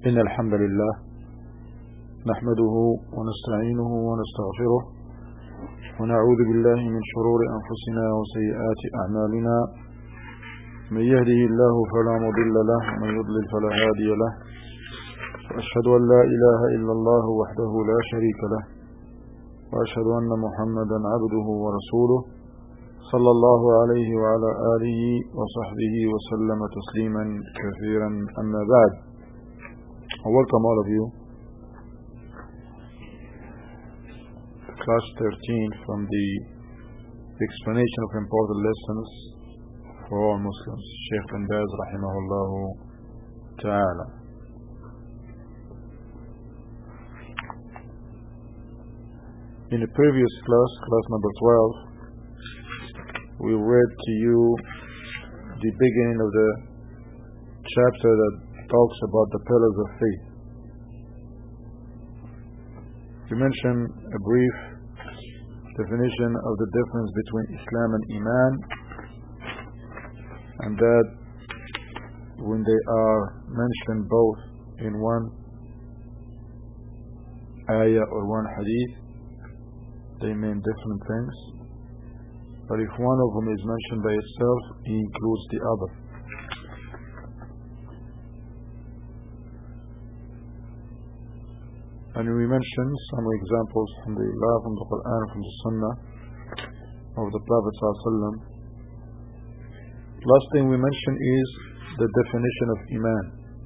إن الحمد لله نحمده ونستعينه ونستغفره ونعوذ بالله من شرور أنفسنا وسيئات أعمالنا من يهده الله فلا مضل له ومن يضلل فلا هادي له وأشهد أن لا إله إلا الله وحده لا شريك له وأشهد أن محمدا عبده ورسوله صلى الله عليه وعلى آله وصحبه وسلم تسليما كثيرا أما بعد. Welcome all of you. Class 13 from the explanation of important lessons for all Muslims. Shaykh bin Baz rahimahullah ta'ala. In the previous class, class number 12, we read to you the beginning of the chapter that talks about the pillars of faith. We mentioned a brief definition of the difference between Islam and Iman, and that when they are mentioned both in one ayah or one hadith, they mean different things. But if one of them is mentioned by itself, it includes the other. And we mentioned some examples from the Quran, from the Sunnah of the Prophet ﷺ. Last thing we mentioned is the definition of Iman.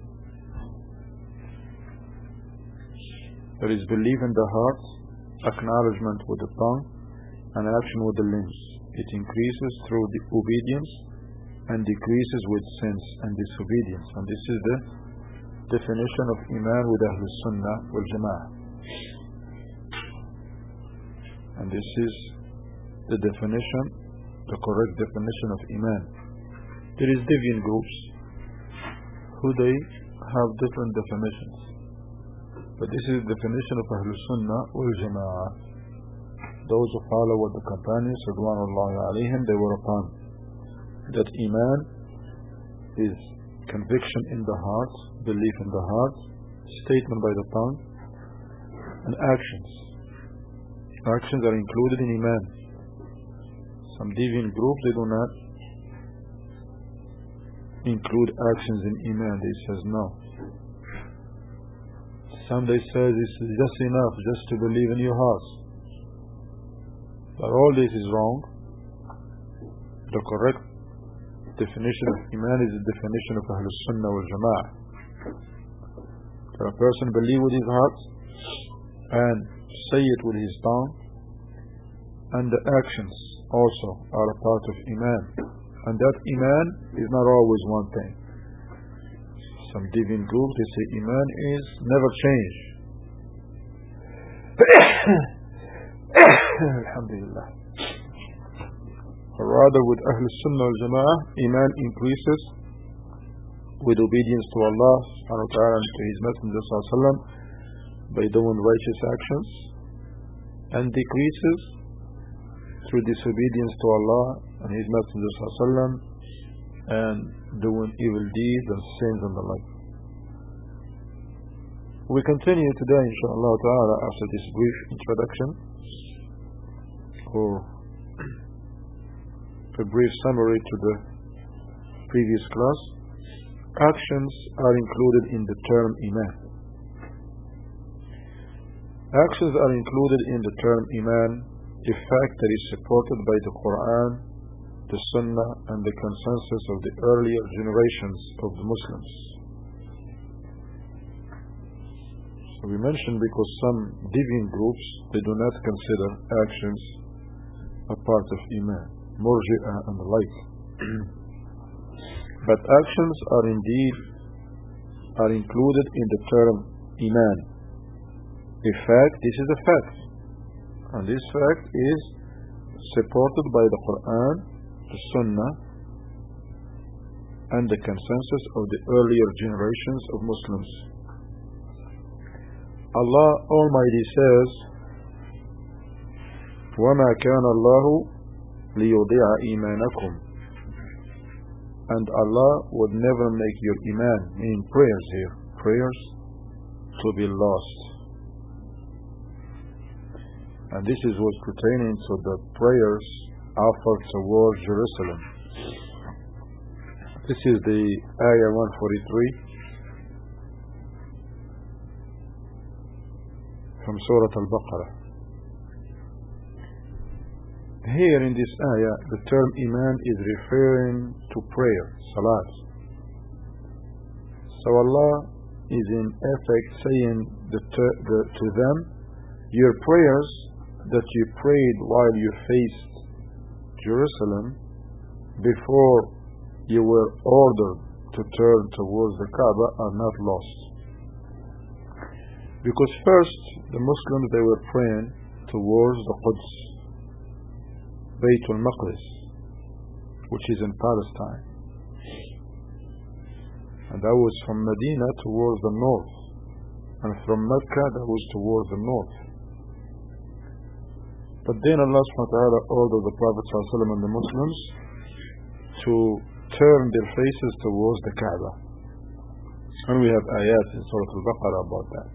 That is belief in the heart, acknowledgement with the tongue, and action with the limbs. It increases through the obedience and decreases with sins and disobedience. And this is the definition of Iman with Ahlul Sunnah wal Jama'ah. And this is the definition, the correct definition of Iman. There is deviant groups who they have different definitions. But this is the definition of Ahlul Sunnah wal Jama'ah. Those who follow what the companions, Ridwanullahi alayhim, they were upon. That Iman is conviction in the heart, belief in the heart, statement by the tongue, and actions. Actions are included in Iman. Some deviant groups, they do not include actions in Iman. They says no. Some they say this is just enough just to believe in your heart. But all this is wrong. The correct definition of Iman is the definition of Ahlul Sunnah wal Jama'ah. That a person believe with his heart and say it with his tongue, and the actions also are a part of Iman. And that Iman is not always one thing. Some deviant groups, they say Iman is never change. Alhamdulillah. Rather, with Ahlul Sunnah wal Jama'ah, Iman increases with obedience to Allah subhanahu wa ta'ala and to His Messenger sallallahu alaihi wasallam by doing righteous actions, and decreases through disobedience to Allah and His Messenger sallallahu alaihi wasallam and doing evil deeds and sins and the like. We continue today inshallah ta'ala after this brief introduction or a brief summary to the previous class. Actions are included in the term Iman. Actions are included in the term Iman, a fact that is supported by the Quran, the Sunnah, and the consensus of the earlier generations of the Muslims. So we mentioned because some deviant groups, they do not consider actions a part of Iman, Murji'ah and the like. But actions are included in the term Iman. A fact, this is a fact. And this fact is supported by the Quran, the Sunnah, and the consensus of the earlier generations of Muslims. Allah Almighty says, وَمَا كَانَ اللَّهُ لِيُضِيعَ إِيمَانَكُمْ. And Allah would never make your iman, meaning prayers here, prayers to be lost. And this is what's pertaining to the prayers offered towards Jerusalem. This is the ayah 143 from Surah Al-Baqarah. Here in this ayah, the term Iman is referring to prayer, Salat. So Allah is in effect saying to them, your prayers that you prayed while you faced Jerusalem before you were ordered to turn towards the Kaaba are not lost. Because first, the Muslims, they were praying towards the Quds, Baytul Maqdis, which is in Palestine. And that was from Medina towards the north. And from Mecca, that was towards the north. But then Allah subhanahu wa ta'ala ordered the Prophet ﷺ and the Muslims to turn their faces towards the Kaaba. And we have ayat in Surah Al-Baqarah about that.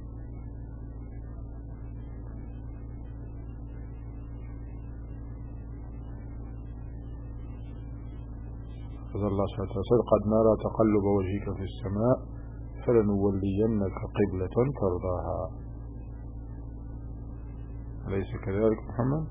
As Allah subhanahu wa ta'ala said, قَدْ نَرَى تَقَلُّبَ وَجْهِكَ فِي السَّمَاءِ فَلَنُوَلِّيَنَّكَ قِبْلَةً تَرْضَاهَا. أليس كذلك محمد؟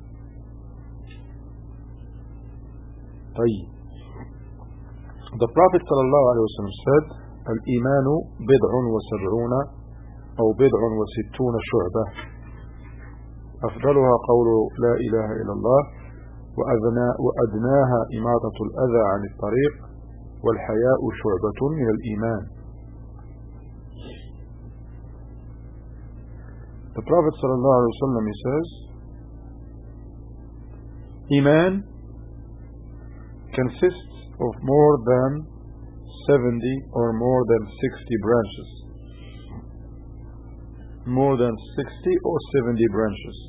طيب. The Prophet sallallahu alaihi wasallam said, الإيمان بضع وسبعون أو بضع وستون شعبة أفضلها قول لا إله إلا الله وأدناها إماطة الأذى عن الطريق والحياء شعبة من الإيمان. The Prophet sallallahu alaihi wasallam, he says, Iman consists of more than 70 or more than 60 branches. More than 60 or 70 branches.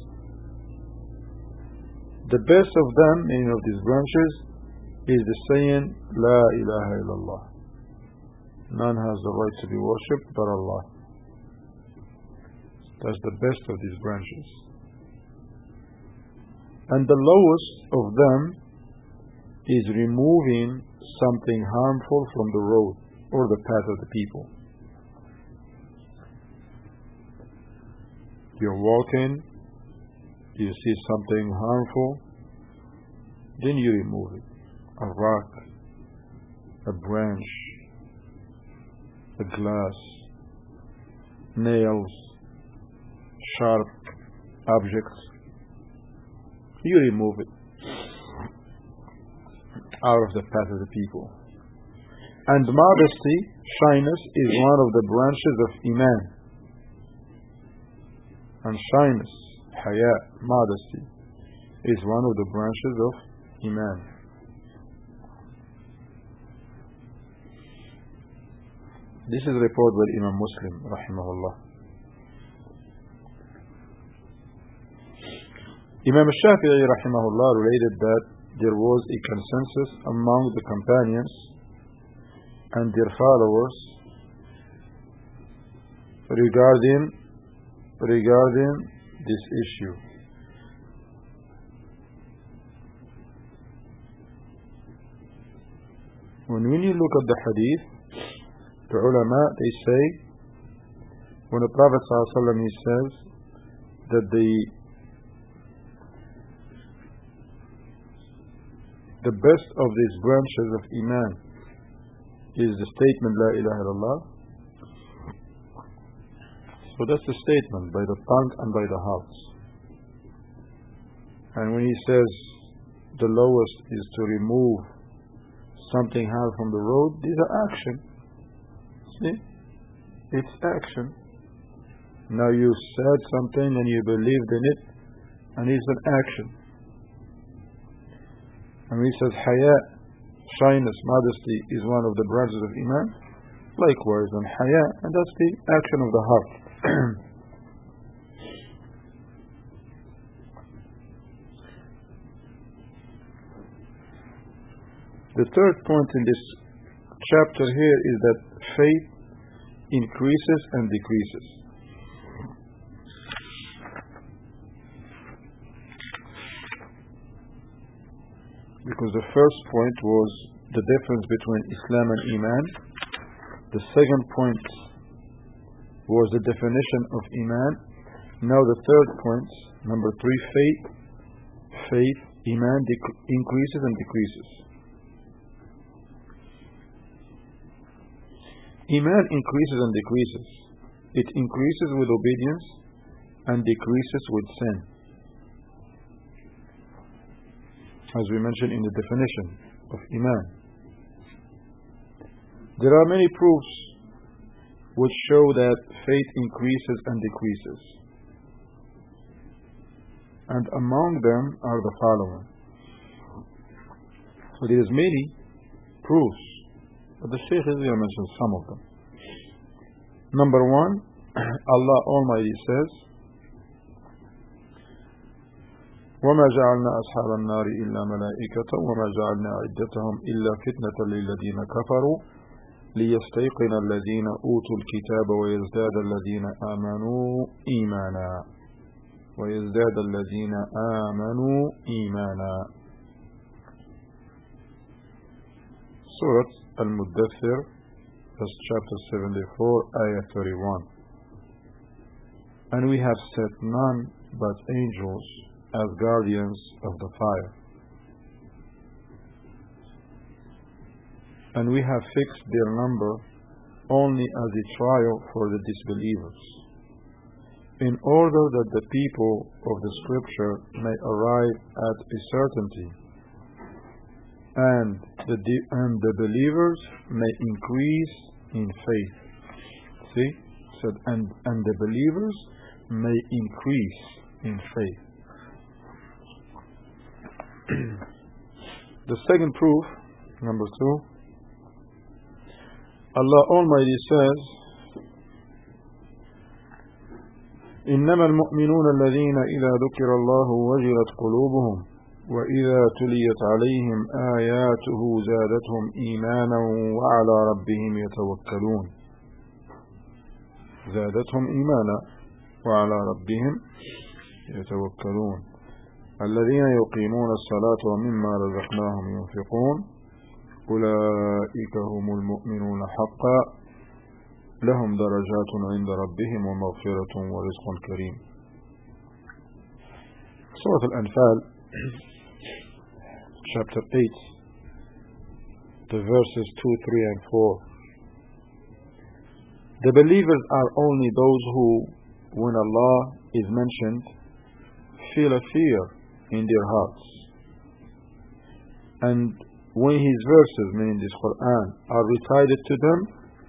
The best of them, meaning of these branches, is the saying, La ilaha illallah. None has the right to be worshipped but Allah. That's the best of these branches. And the lowest of them is removing something harmful from the road or the path of the people. You're walking, you see something harmful, then you remove it. A rock, a branch, a glass, nails, sharp objects, you remove it out of the path of the people. And modesty, shyness, is one of the branches of Iman. And shyness, haya, modesty, is one of the branches of Iman. This is reported by Imam Muslim, rahimahullah. Imam Shafi'i rahimahullah related that there was a consensus among the companions and their followers regarding this issue. When you look at the hadith, the ulama, they say, when the Prophet ﷺ, he says that the best of these branches of Iman is the statement La ilaha illallah. So that's the statement by the tongue and by the heart. And when he says the lowest is to remove something hard from the road, these are action. See? It's action. Now you said something and you believed in it, and it's an action. And when he says haya, shyness, modesty, is one of the branches of Iman, likewise, and haya, and that's the action of the heart. The third point in this chapter here is that faith increases and decreases. Because the first point was the difference between Islam and Iman. The second point was the definition of Iman. Now the third point, number 3, faith. Faith, Iman increases and decreases. Iman increases and decreases. It increases with obedience and decreases with sin, as we mentioned in the definition of Iman. There are many proofs which show that faith increases and decreases. And among them are the following. So there is many proofs, but the Shaykh here mentions some of them. Number 1, Allah Almighty says, وَمَا جَعَلْنَا أَصْحَابَ النَّارِ إِلَّا مَلَائِكَةً وَمَا جَعَلْنَا عِدَّتَهُمْ إِلَّا فِتْنَةً لِلَّذِينَ كَفَرُوا لِيَسْتَيْقِنَ الَّذِينَ أُوتُوا الْكِتَابَ وَيَزْدَادَ الَّذِينَ آمَنُوا إِيمَانًا. Surah Al-Muddathir, verse chapter 74, ayah 31. And we have set none but angels as guardians of the fire. And we have fixed their number only as a trial for the disbelievers, in order that the people of the scripture may arrive at a certainty, and the believers may increase in faith. See? Said, and the believers may increase in faith. The second proof, number 2, Allah Almighty says, إنما المؤمنون الذين إذا ذكر الله وجلت قلوبهم وإذا تليت عليهم آياته زادتهم إيمانا وعلى ربهم يتوكلون. زادتهم إيمانا وعلى ربهم يتوكلون. الذين يقيمون الصلاة ومما رزقناهم ينفقون أولئك هم المؤمنون حقا لهم درجات عند ربهم ومغفرة ورزق كريم. Surah Al-Anfal, chapter 8, the verses 2, 3 and 4. The believers are only those who, when Allah is mentioned, feel a fear in their hearts. And when His verses, meaning this Quran, are recited to them,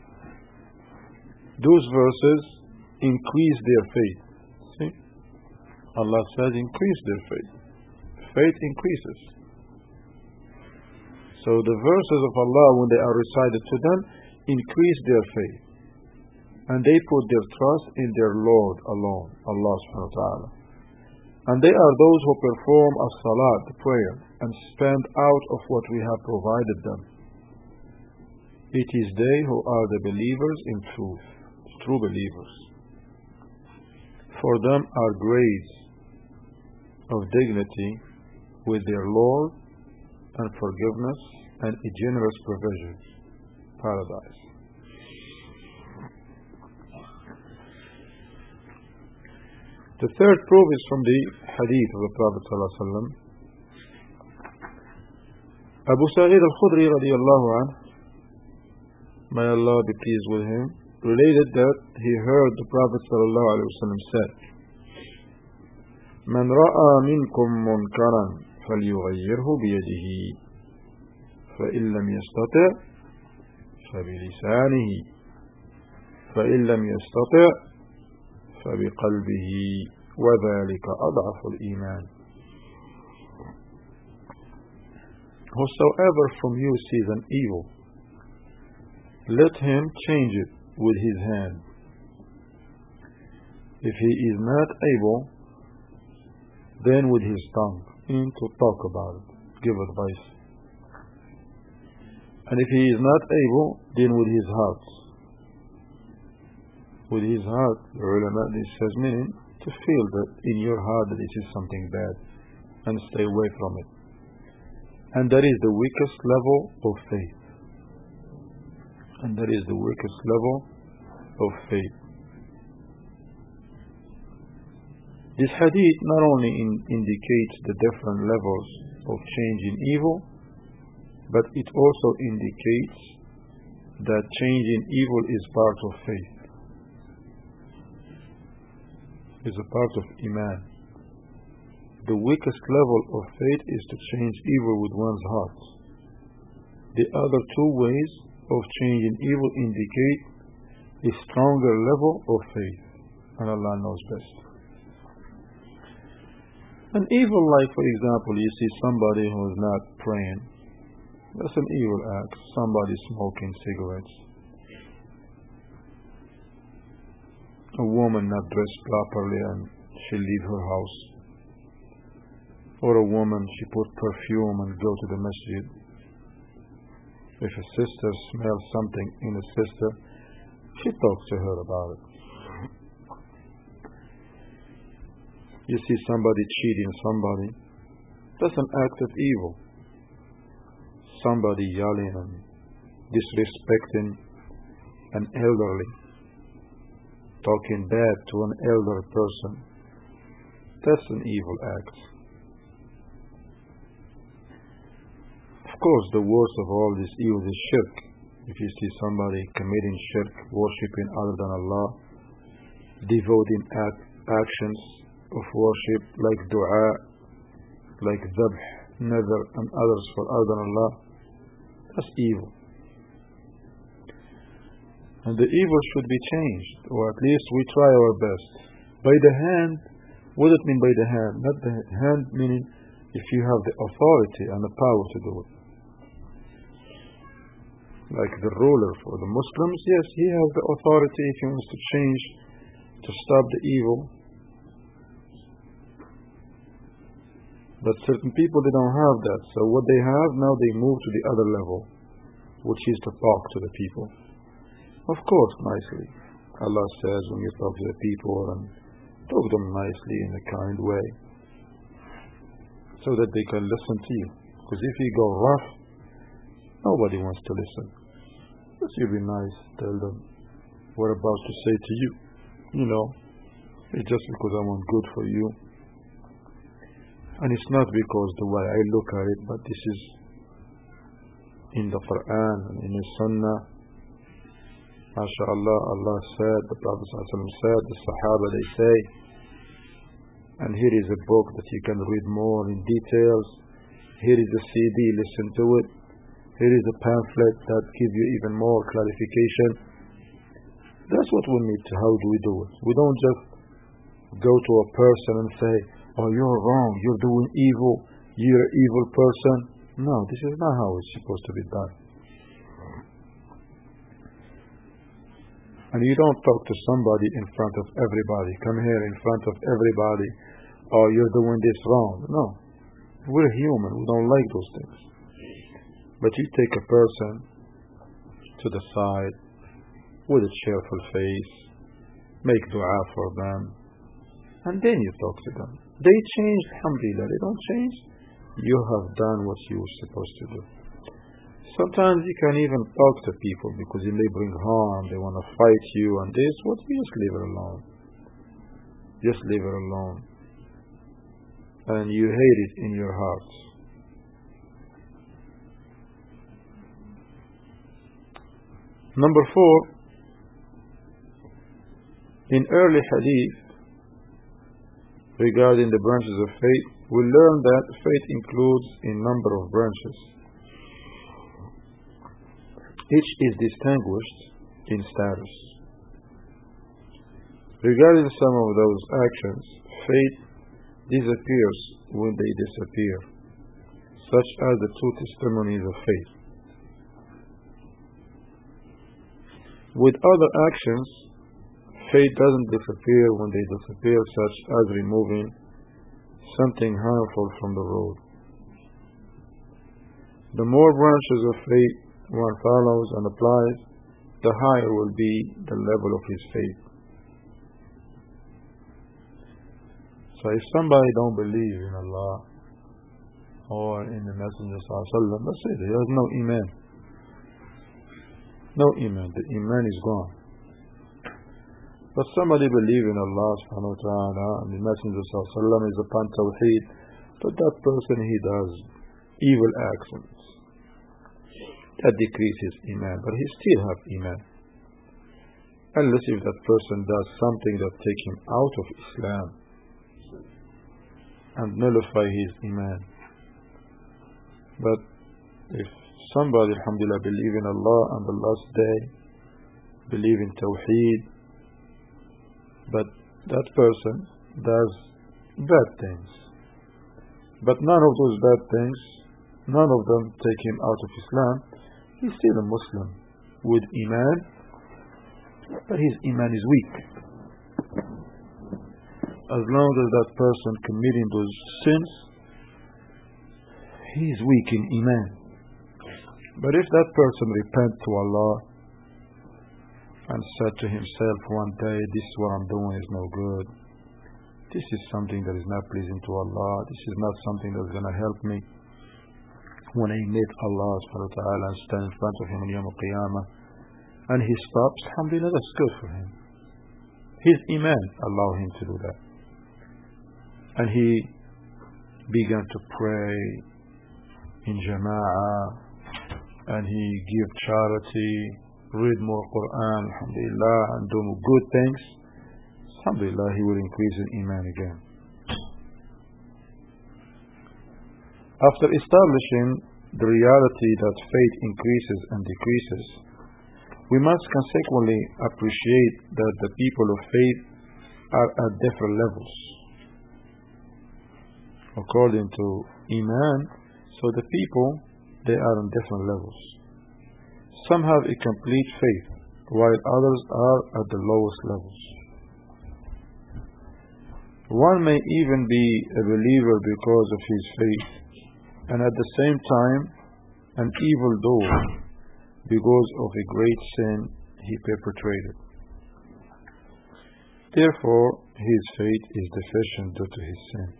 those verses increase their faith. See? Allah says increase their faith. Faith increases. So the verses of Allah, when they are recited to them, increase their faith. And they put their trust in their Lord alone, Allah subhanahu wa ta'ala. And they are those who perform as-salat, the prayer, and spend out of what we have provided them. It is they who are the believers in truth, true believers. For them are grades of dignity with their Lord, and forgiveness, and a generous provision, paradise. The third proof is from the hadith of the Prophet ﷺ. Abu Sa'id al-Khudri radiyallahu anhu, may Allah be pleased with him, related that he heard the Prophet ﷺ said, من رأى منكم منكرا فليغيره بيده فإن لم يستطع فبلسانه فإن لم يستطع فبقلبه وذلك أضعف الإيمان. Whosoever from you sees an evil, let him change it with his hand. If he is not able, then with his tongue, to talk about it, give advice. And if he is not able, then with his heart. with his heart. The ulama, this has meaning to feel that in your heart that this is something bad and stay away from it. And that is the weakest level of faith. And that is the weakest level of faith. This hadith not only indicates the different levels of change in evil, but it also indicates that change in evil is part of faith. Is a part of Iman. The weakest level of faith is to change evil with one's heart. The other two ways of changing evil indicate a stronger level of faith, and Allah knows best. An evil, like for example, you see somebody who is not praying, that's an evil act. Somebody smoking cigarettes, a woman not dressed properly and she leave her house, or a woman she put perfume and go to the masjid. If a sister smells something in a sister, she talks to her about it. You see somebody cheating somebody, that's an act of evil. Somebody yelling and disrespecting an elderly, talking bad to an elder person, that's an evil act. Of course, the worst of all this evil is shirk. If you see somebody committing shirk, worshipping other than Allah, devoting actions of worship like dua, like dhabh, nadhr, and others for other than Allah, that's evil. And the evil should be changed, or at least we try our best. By the hand, what does it mean by the hand? Not the hand meaning if you have the authority and the power to do it. Like the ruler for the Muslims, yes, he has the authority if he wants to change, to stop the evil. But certain people, they don't have that. So what they have, now they move to the other level, which is to talk to the people. Of course, nicely. Allah says when you talk to the people, and talk to them nicely in a kind way, so that they can listen to you. Because if you go rough, nobody wants to listen. Just you be nice, tell them what I'm about to say to you. You know, it's just because I want good for you. And it's not because the way I look at it, but this is in the Quran and in the Sunnah. MashaAllah, Allah said, the Prophet ﷺ said, the Sahaba they say, and here is a book that you can read more in details. Here is a CD, listen to it. Here is a pamphlet that gives you even more clarification. That's what we need to, how do we do it? We don't just go to a person and say, oh, you're wrong, you're doing evil, you're an evil person. No, this is not how it's supposed to be done. And you don't talk to somebody in front of everybody. Come here in front of everybody. Oh, you're doing this wrong. No. We're human. We don't like those things. But you take a person to the side with a cheerful face, make dua for them, and then you talk to them. They change, alhamdulillah. They don't change, you have done what you were supposed to do. Sometimes you can even talk to people because it may bring harm, they want to fight you and this, what, you just leave it alone. Just leave it alone. And you hate it in your heart. Number 4, in early hadith regarding the branches of faith, we learn that faith includes a number of branches. Each is distinguished in status. Regarding some of those actions, faith disappears when they disappear, such as the two testimonies of faith. With other actions, faith doesn't disappear when they disappear, such as removing something harmful from the road. The more branches of faith one follows and applies, the higher will be the level of his faith. So if somebody don't believe in Allah or in the Messenger sallallahu, that's it. He has no iman. No iman. The iman is gone. But somebody believe in Allah subhanahu wa ta'ala and the Messenger sallallahu is upon tawheed, but that person he does evil actions that decrease his iman, but he still have iman. Unless if that person does something that take him out of Islam and nullify his iman. But if somebody, alhamdulillah, believe in Allah and the last day, believe in tawheed, but that person does bad things, but none of those bad things, none of them take him out of Islam, he's still a Muslim with iman, but his iman is weak. As long as that person committing those sins, he is weak in iman. But if that person repent to Allah and said to himself one day, this is what I'm doing is no good, this is something that is not pleasing to Allah, this is not something that's going to help me when I meet Allah subhanahu wa ta'ala and stand in front of him on Yawm al-Qiyamah, and he stops, alhamdulillah, that's good for him. His iman allow him to do that. And he began to pray in jama'ah, and he give charity, read more Quran, alhamdulillah, and do good things. Alhamdulillah, he will increase in iman again. After establishing the reality that faith increases and decreases, we must consequently appreciate that the people of faith are at different levels according to iman. So the people, they are on different levels. Some have a complete faith, while others are at the lowest levels. One may even be a believer because of his faith, and at the same time an evildoer because of a great sin he perpetrated. Therefore, his faith is deficient due to his sin.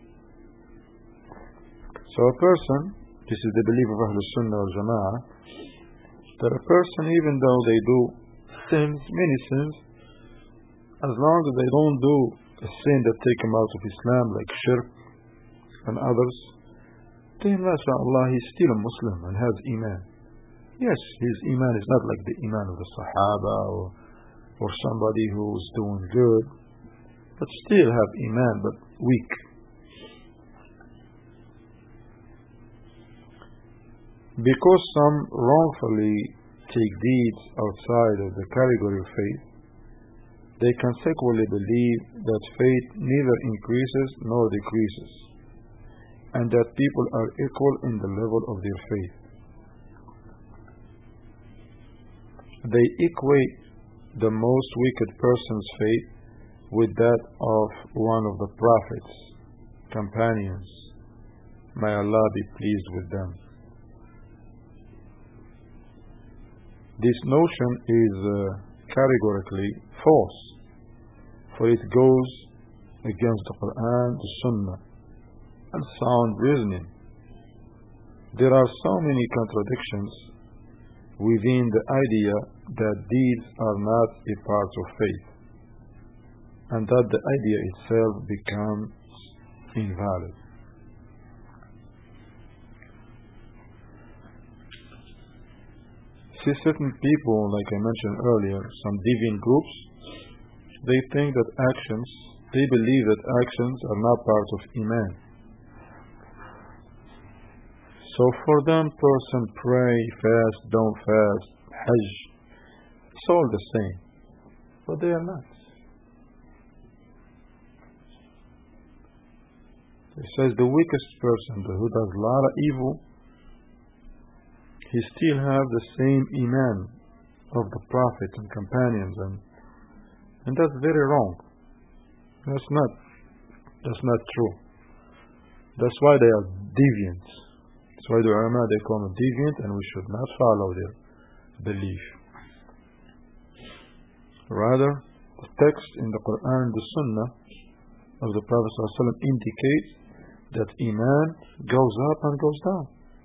So a person, this is the belief of Ahlul Sunnah wal Jama'ah, that a person, even though they do sins, many sins, as long as they don't do a sin that take him out of Islam, like shirk and others, then mashallah, he's still a Muslim and has iman. Yes, his iman is not like the iman of the Sahaba or somebody who's doing good, but still have iman, but weak. Because some wrongfully take deeds outside of the category of faith, they consequently believe that faith neither increases nor decreases, and that people are equal in the level of their faith. They equate the most wicked person's faith with that of one of the prophets, companions. May Allah be pleased with them. This notion is categorically false, for it goes against the Quran, the Sunnah, and sound reasoning. There are so many contradictions within the idea that deeds are not a part of faith, and that the idea itself becomes invalid. See, certain people, like I mentioned earlier, some deviant groups, they think that they believe that actions are not part of iman. So for them, person pray, fast, don't fast, hajj, it's all the same. But they are not. It says the weakest person, who does a lot of evil, he still have the same iman of the Prophet and companions, and that's very wrong. That's not true. That's why they are deviants. That's why the ulama, they call them deviant, and we should not follow their belief. Rather, the text in the Quran and the Sunnah of the Prophet ﷺ indicates that Iman goes up and goes down.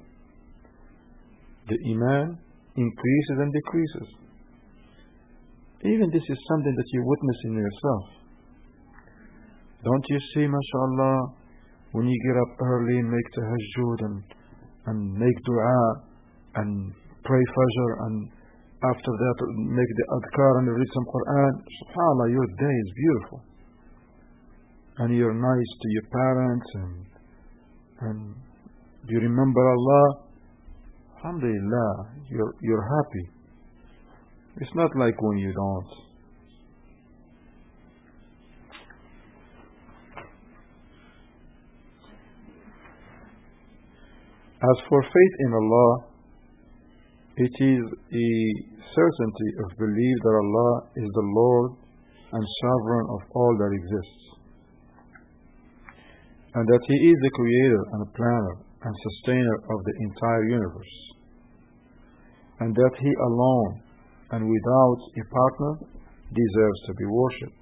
The Iman increases and decreases. Even this is something that you witness in yourself. Don't you see, mashallah, when you get up early and make tahajjud and make dua and pray fajr, and after that make the adhkar and read some Quran, subhanallah, your day is beautiful. And you're nice to your parents and you remember Allah. Alhamdulillah, you're happy. It's not like when you don't. As for faith in Allah, it is a certainty of belief that Allah is the Lord and sovereign of all that exists, and that He is the creator and planner and sustainer of the entire universe, and that He alone and without a partner deserves to be worshipped,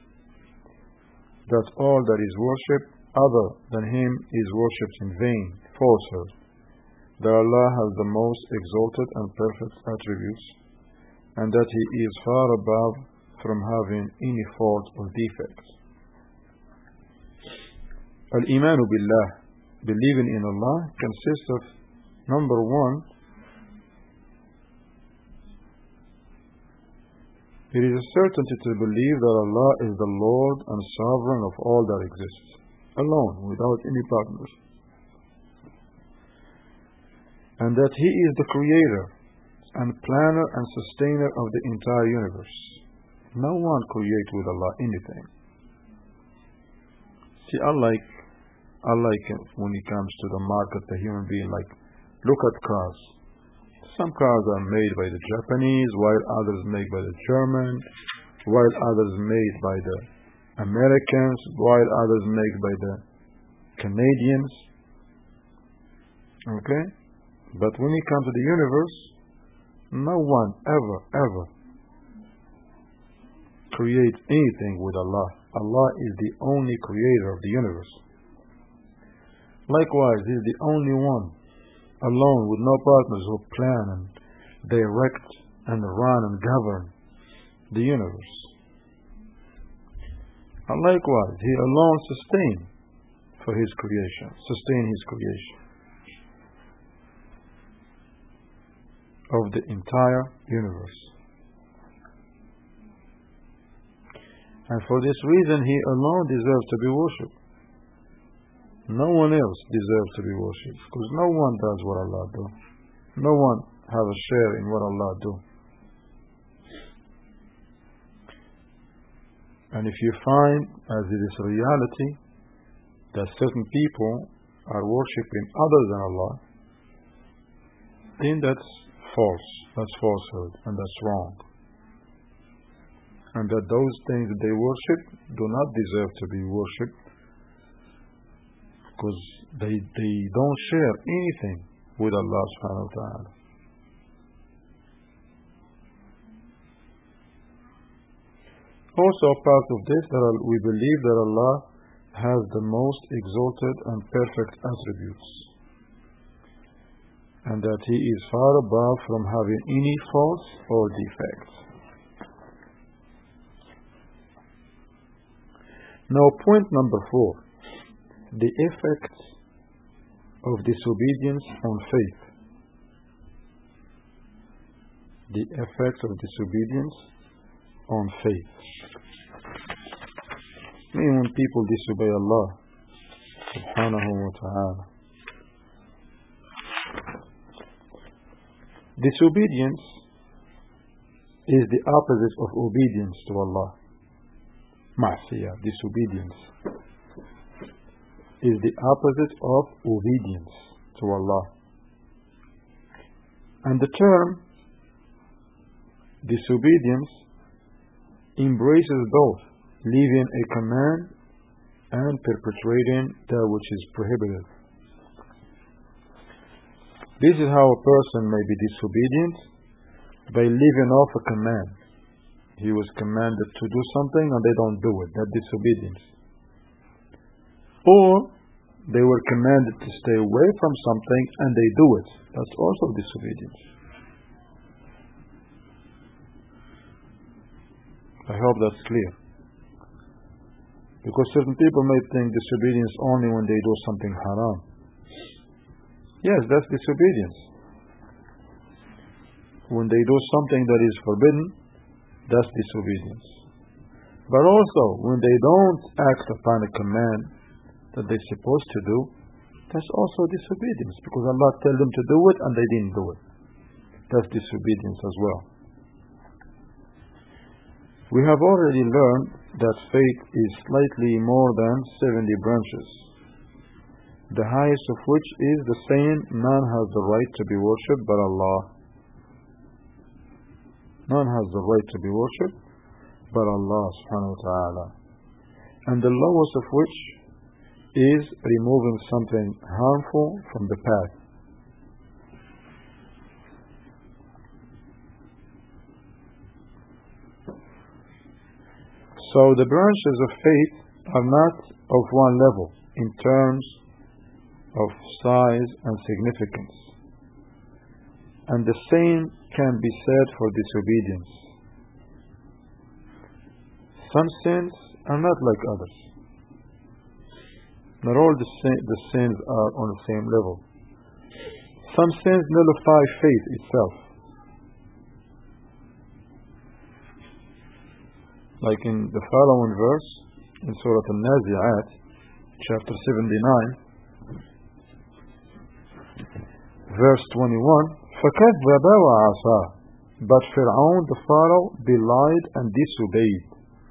that all that is worshipped other than Him is worshipped in vain, falsehood, that Allah has the most exalted and perfect attributes, and that He is far above from having any fault or defect. Al-Imanu Billah, believing in Allah, consists of, number one, it is a certainty to believe that Allah is the Lord and sovereign of all that exists, alone, without any partners, and that He is the creator and planner and sustainer of the entire universe. No one creates with Allah anything. See, unlike when it comes to the market, the human being, like, look at cars. Some cars are made by the Japanese, while others made by the Germans, while others made by the Americans, while others made by the Canadians. Okay? But when it comes to the universe, no one ever creates anything with Allah. Allah is the only creator of the universe. Likewise, He is the only one, alone, with no partners, who plan and direct and run and govern the universe. And likewise, He alone sustain His creation of the entire universe. And for this reason, He alone deserves to be worshipped. No one else deserves to be worshipped, because no one does what Allah does. No one has a share in what Allah does. And if you find, as it is a reality, that certain people are worshipping other than Allah, then that's false. That's falsehood, and that's wrong. And that those things that they worship do not deserve to be worshipped, because they don't share anything with Allah subhanahu wa ta'ala. Also, part of this, that we believe that Allah has the most exalted and perfect attributes, and that He is far above from having any faults or defects. Now, point number 4. The effects of disobedience on faith. The effects of disobedience on faith. Meaning when people disobey Allah subhanahu wa ta'ala. Disobedience is the opposite of obedience to Allah. Ma'siyah, disobedience, is the opposite of obedience to Allah. And the term disobedience embraces both leaving a command and perpetrating that which is prohibited. This is how a person may be disobedient: by leaving off a command. He was commanded to do something and they don't do it. That's disobedience. Or they were commanded to stay away from something and they do it. That's also disobedience. I hope that's clear. Because certain people may think disobedience only when they do something haram. Yes, that's disobedience. When they do something that is forbidden, that's disobedience. But also, when they don't act upon a command that they're supposed to do, that's also disobedience, because Allah told them to do it and they didn't do it. That's disobedience as well. We have already learned that faith is slightly more than 70 branches, the highest of which is the saying, none has the right to be worshipped but Allah. None has the right to be worshipped but Allah subhanahu wa ta'ala. And the lowest of which is removing something harmful from the path. So the branches of faith are not of one level in terms of size and significance. And the same can be said for disobedience. Some sins are not like others. Not all the sins are on the same level. Some sins nullify faith itself. Like in the following verse, in Surah Al-Nazi'at, chapter 79, verse 21, فَكَذَّبَ وَعَصَى. But Fir'aun the Pharaoh belied and disobeyed.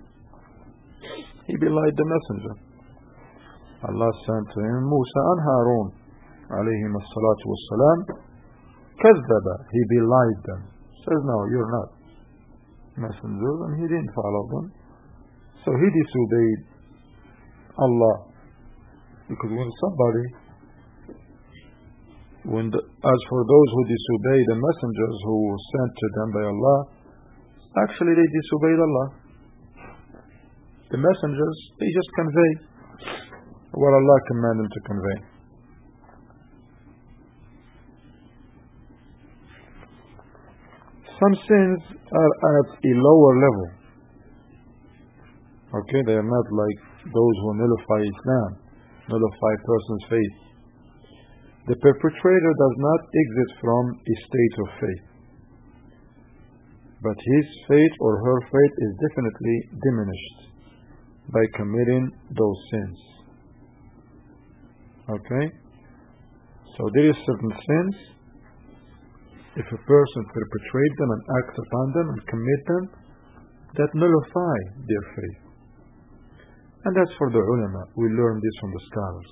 He belied the messenger. Allah sent to him Musa and Harun alayhim as-salatu was-salam. كَذَّبَ. He belied them. Says, no, you're not messengers, and he didn't follow them. So he disobeyed Allah. Because when somebody, as for those who disobey the messengers who were sent to them by Allah, actually they disobeyed Allah. The messengers, they just convey what Allah commanded them to convey. Some sins are at a lower level. Okay, they are not like those who nullify Islam, nullify a person's faith. The perpetrator does not exit from a state of faith, but his faith or her faith is definitely diminished by committing those sins. Okay? So there is certain sins, if a person perpetrates them and acts upon them and commit them, that nullify their faith. And that's for the ulama. We learn this from the scholars.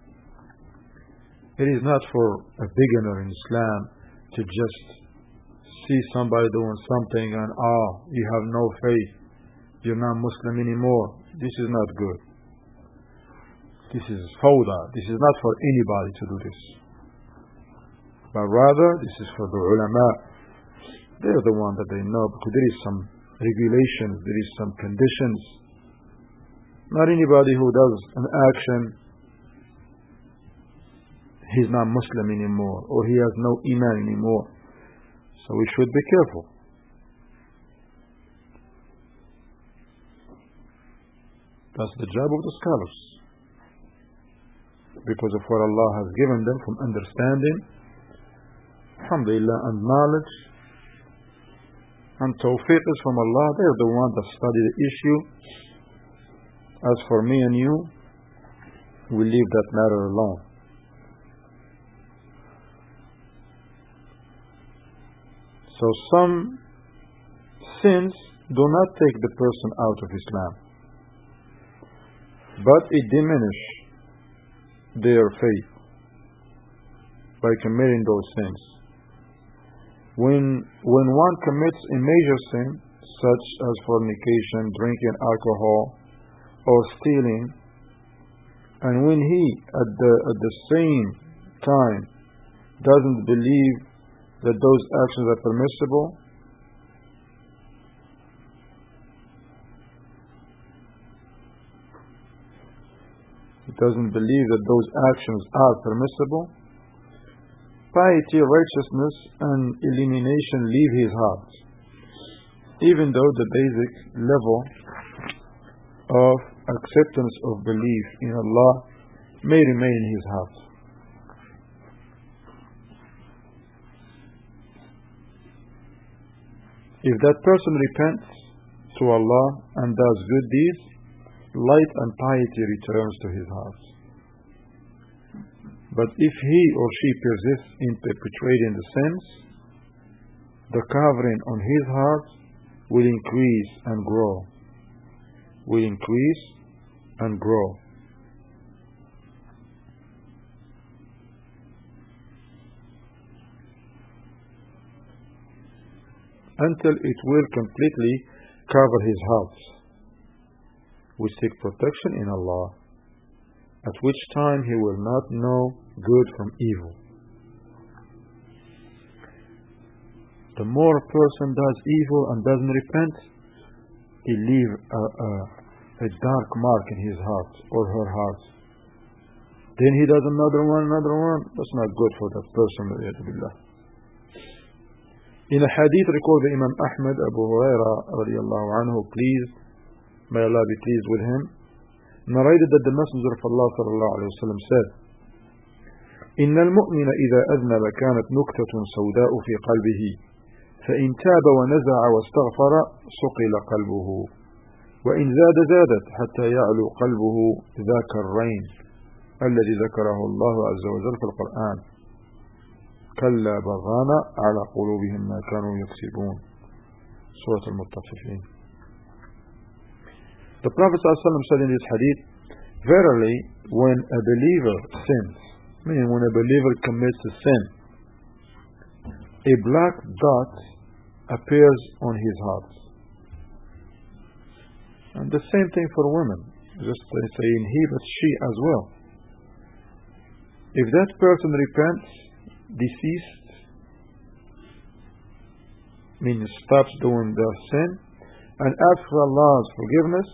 It is not for a beginner in Islam to just see somebody doing something and, you have no faith, you're not Muslim anymore. This is not good. This is fawda. This is not for anybody to do this. But rather, this is for the ulama. They're the one that they know, because there is some regulations, there is some conditions. Not anybody who does an action, he's not Muslim anymore, or he has no iman anymore. So we should be careful. That's the job of the scholars, because of what Allah has given them from understanding, alhamdulillah, and knowledge, and tawfiq is from Allah. They're the ones that study the issue. As for me and you, we leave that matter alone. So some sins do not take the person out of Islam, but it diminish their faith by committing those sins. When one commits a major sin, such as fornication, drinking alcohol, or stealing, and when he at the same time doesn't believe that those actions are permissible, doesn't believe that those actions are permissible, piety, righteousness, and elimination leave his heart, even though the basic level of acceptance of belief in Allah may remain in his heart. If that person repents to Allah and does good deeds, light and piety returns to his heart. But if he or she persists in perpetrating the sins, the covering on his heart will increase and grow. Will increase and grow. Until it will completely cover his heart. We seek protection in Allah, at which time he will not know good from evil. The more a person does evil and doesn't repent, he leaves a dark mark in his heart or her heart. Then he does another one. That's not good for that person. In a hadith recorded by Imam Ahmad, Abu Huraira radiallahu anhu, may Allah be pleased with him, narrated that the Messenger of Allah sallallahu alayhi wa sallam said, إن المؤمن إذا أذنب كانت نكتة سوداء في قلبه فإن تاب ونزع واستغفر صقل قلبه وإن زادت حتى يعلو قلبه ذاك الرين الذي ذكره الله عز وجل في القرآن كلا بغان على قلوبهم ما كانوا يكسبون. Surah Al-Mutaffifin. The Prophet ﷺ said in this hadith, verily when a believer sins, meaning when a believer commits a sin, a black dot appears on his heart. And the same thing for women, just saying he but she as well. If that person repents, deceased, means stops doing their sin and asks for Allah's forgiveness,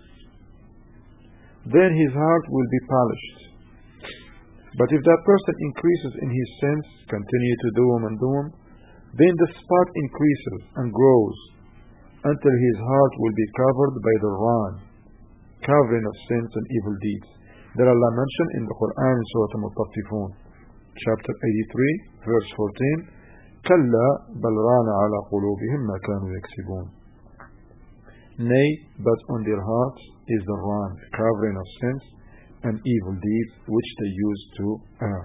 then his heart will be polished. But if that person increases in his sins, continue to do them, then the spot increases and grows until his heart will be covered by the ran, covering of sins and evil deeds that Allah mentioned in the Quran in Surah Al-Mutaffifun, chapter 83, verse 14. كلا بل ران على قلوبهم ما كانوا يكسبون. Nay, but on their hearts is the ran, covering of sins and evil deeds which they used to earn.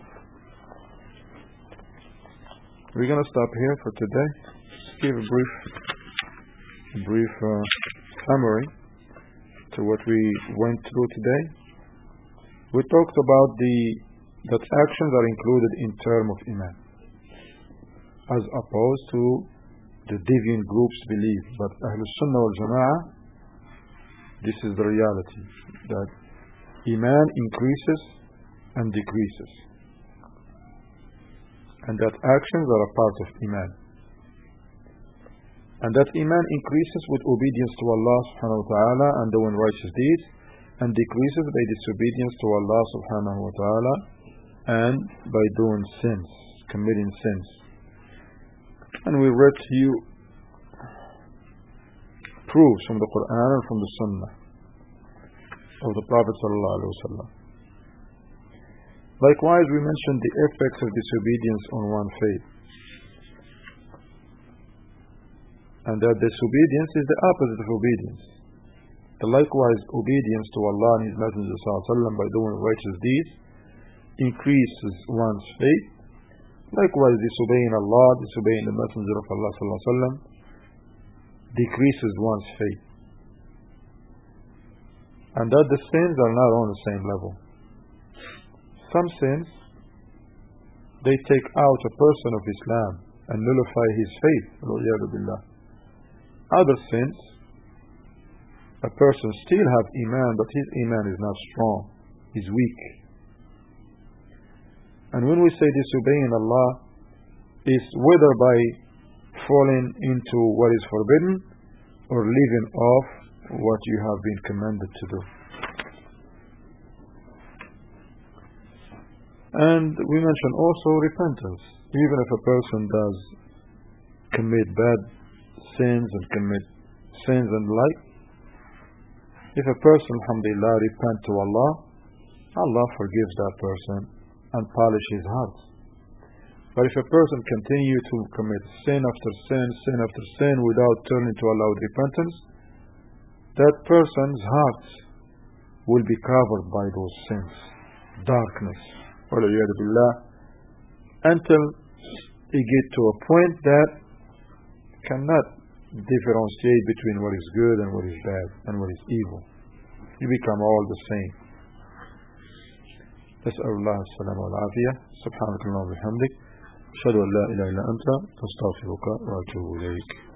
We're going to stop here for today. Give a brief summary to what we went through today. We talked about that actions are included in term of Iman, as opposed to the deviant groups believe. But Ahlul Sunnah wal Jama'ah, this is the reality, that Iman increases and decreases, and that actions are a part of Iman, and that Iman increases with obedience to Allah subhanahu wa ta'ala and doing righteous deeds, and decreases by disobedience to Allah subhanahu wa ta'ala and by doing sins, committing sins. And we read to you proofs from the Quran and from the Sunnah of the Prophet sallallahu alaihi wasallam. Likewise, we mentioned the effects of disobedience on one faith, and that disobedience is the opposite of obedience. The likewise obedience to Allah and His Messenger sallallahu alaihi wasallam by doing righteous deeds increases one's faith. Likewise, disobeying Allah, disobeying the Messenger of Allah sallallahu alaihi wasallam decreases one's faith, and that the sins are not on the same level. Some sins, they take out a person of Islam and nullify his faith. Other sins, a person still have Iman, but his Iman is not strong, is weak. And when we say disobeying Allah, is whether by falling into what is forbidden or leaving off what you have been commanded to do. And we mentioned also repentance. Even if a person does commit bad sins and commit sins and like, if a person, alhamdulillah, repent to Allah, Allah forgives that person and polish his heart. But if a person continue to commit sin after sin, sin after sin without turning to Allah with repentance, that person's heart will be covered by those sins, darkness, until he get to a point that cannot differentiate between what is good and what is bad and what is evil. You become all the same. نسأل الله السلامة والعافية. سبحانك اللهم وبحمدك أشهد أن لا إله إلا أنت أستغفرك وأتوب إليك.